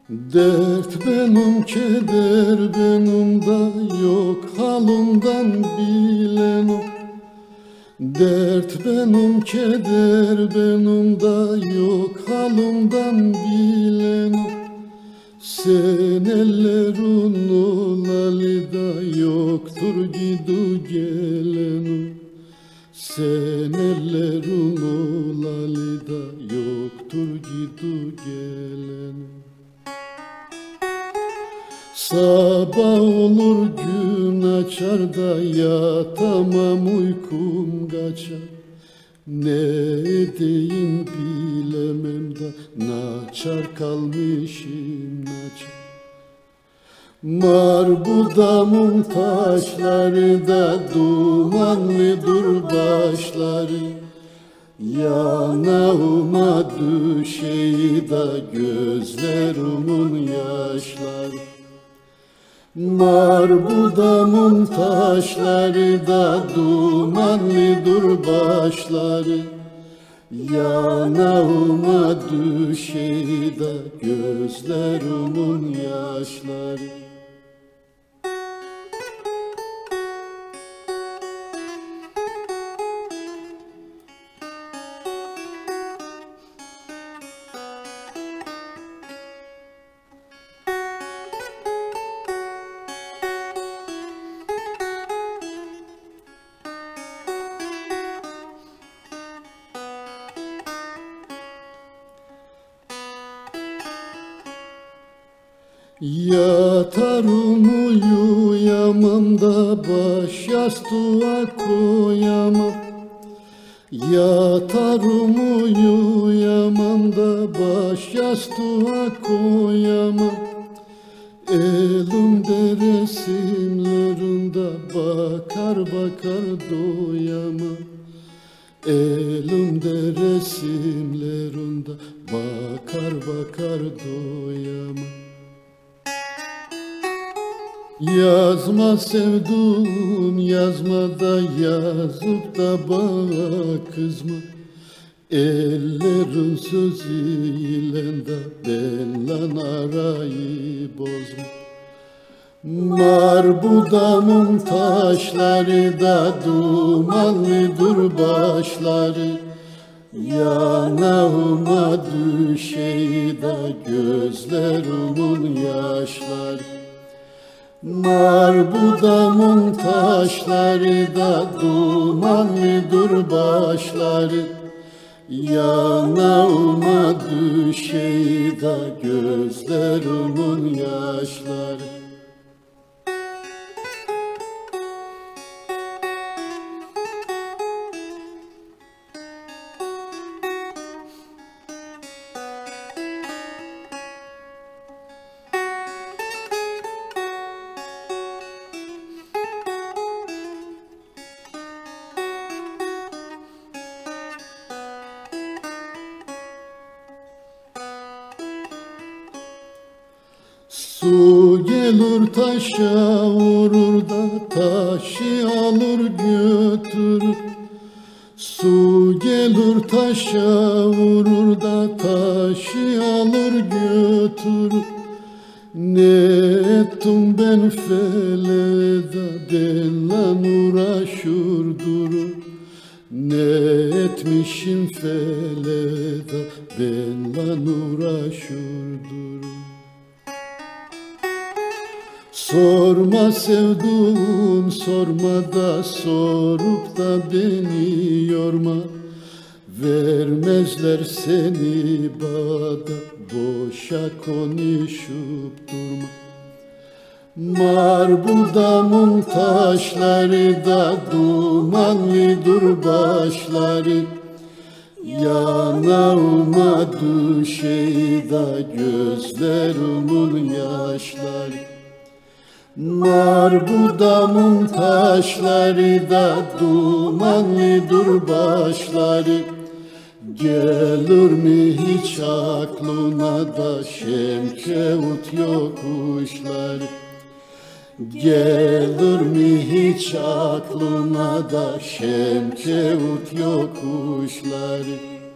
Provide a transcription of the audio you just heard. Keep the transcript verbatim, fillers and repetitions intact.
Dert benim, keder benim da yok halımdan bilenim. Dert benim, keder benim da yok halımdan bilenim. Sen ellerin olalı da yoktur gidu gelenim. Sen ellerin olalı da yoktur gidu gelenim. Sabah olur gün açar da yatamam uykum kaçar. Ne edeyim bilemem da naçar kalmışım naçar. Marbudamın taşları da dumanlıdır başları. Yanağıma düşeyi da gözlerimin yaşları. Marbudamın taşları da dumanlıdır başları. Yanağıma düşeyi da gözlerimin yaşları. Yatarım uyuyamam da baş yastığa koyamam. Yatarım uyuyamam da baş yastığa koyamam. Elimde resimlerinde bakar bakar doyamam. Elimde resimlerinde bakar bakar doyamam. Yazma sevdum yazma da yazıp da bana kızma. Ellerin sözüyle de benle arayı bozma. Marbudamın taşları da dumanlıdır başları. Yanağıma düşeyi da gözlerimin yaşları. Marbudamın taşları da dumanlıdır başları. Yanağıma düşeyi da gözlerimin yaşları. Su gelir taşa vurur da taşı alır götürür. Su gelir taşa vurur da taşı alır götürür. Ne ettim ben feleda benle uğraşır durur. Ne etmişim feleda benle uğraşır durur. Sorma sevdum sorma da sorup da beni yorma. Vermezler seni bana boşa konuşup durma. Marbudamın taşları da dumanlıdır başları. Yanağıma düşeyi da gözlerimin yaşları. Marbudamın taşları da dumanlıdır başları. Gelir mi hiç aklına da Şemkevut yokuşları. Gelir mi hiç aklına da Şemkevut yokuşları.